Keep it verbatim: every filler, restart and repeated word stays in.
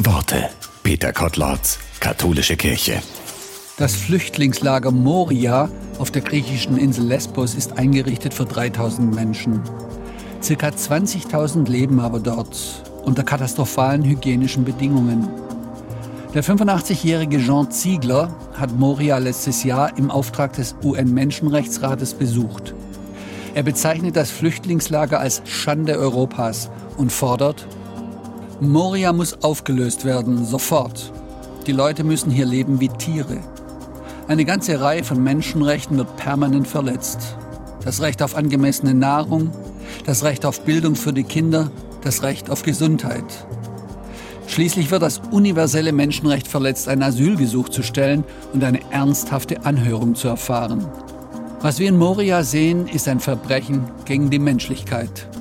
Worte. Peter Kotlarz, Katholische Kirche. Das Flüchtlingslager Moria auf der griechischen Insel Lesbos ist eingerichtet für dreitausend Menschen. Circa zwanzigtausend leben aber dort unter katastrophalen hygienischen Bedingungen. Der fünfundachtzigjährige Jean Ziegler hat Moria letztes Jahr im Auftrag des U N-Menschenrechtsrates besucht. Er bezeichnet das Flüchtlingslager als Schande Europas und fordert: Moria muss aufgelöst werden, sofort. Die Leute müssen hier leben wie Tiere. Eine ganze Reihe von Menschenrechten wird permanent verletzt. Das Recht auf angemessene Nahrung, das Recht auf Bildung für die Kinder, das Recht auf Gesundheit. Schließlich wird das universelle Menschenrecht verletzt, ein Asylgesuch zu stellen und eine ernsthafte Anhörung zu erfahren. Was wir in Moria sehen, ist ein Verbrechen gegen die Menschlichkeit.